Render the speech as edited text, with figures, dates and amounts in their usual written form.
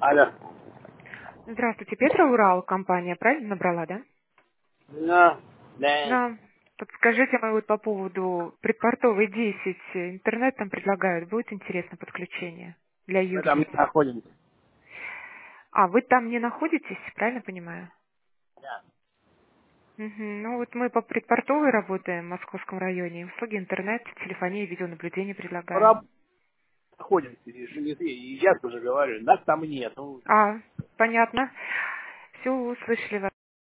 Алло. Здравствуйте, Петра, Урал, компания, правильно набрала, да? Ну, да. Да. Подскажите, мы вот по поводу предпортовой 10, интернет там предлагают, будет интересно подключение для Мы там не юзеров. находимся. А, вы там не находитесь, правильно понимаю? Да. Мгм. Ну вот мы по предпортовой работаем в Московском районе, услуги интернет, телефонии, видеонаблюдения предлагаем. Находимся. И я тоже говорю, нас там нет. Ну, А, понятно. Все, услышали вас.